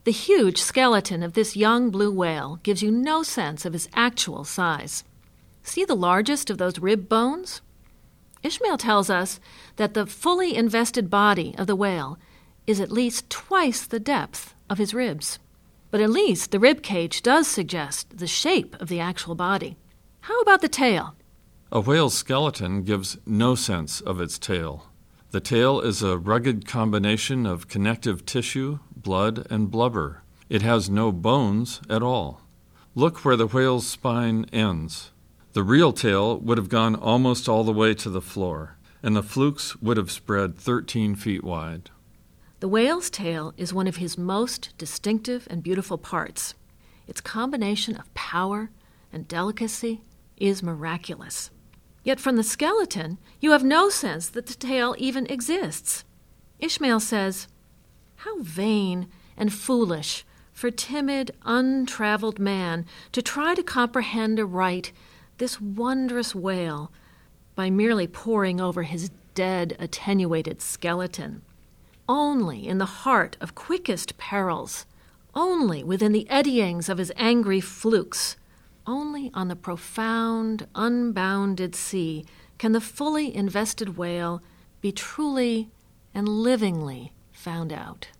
The huge skeleton of this young blue whale gives you no sense of his actual size. See the largest of those rib bones? Ishmael tells us that the fully invested body of the whale is at least twice the depth of his ribs. But at least the rib cage does suggest the shape of the actual body. How about the tail? A whale's skeleton gives no sense of its tail. The tail is a rugged combination of connective tissue, blood, and blubber. It has no bones at all. Look where the whale's spine ends. The real tail would have gone almost all the way to the floor, and the flukes would have spread 13 feet wide. The whale's tail is one of his most distinctive and beautiful parts. Its combination of power and delicacy is miraculous. Yet from the skeleton, you have no sense that the tail even exists. Ishmael says, "How vain and foolish for timid, untraveled man to try to comprehend aright this wondrous whale by merely poring over his dead, attenuated skeleton. Only in the heart of quickest perils, only within the eddyings of his angry flukes, only on the profound, unbounded sea can the fully invested whale be truly and livingly found out."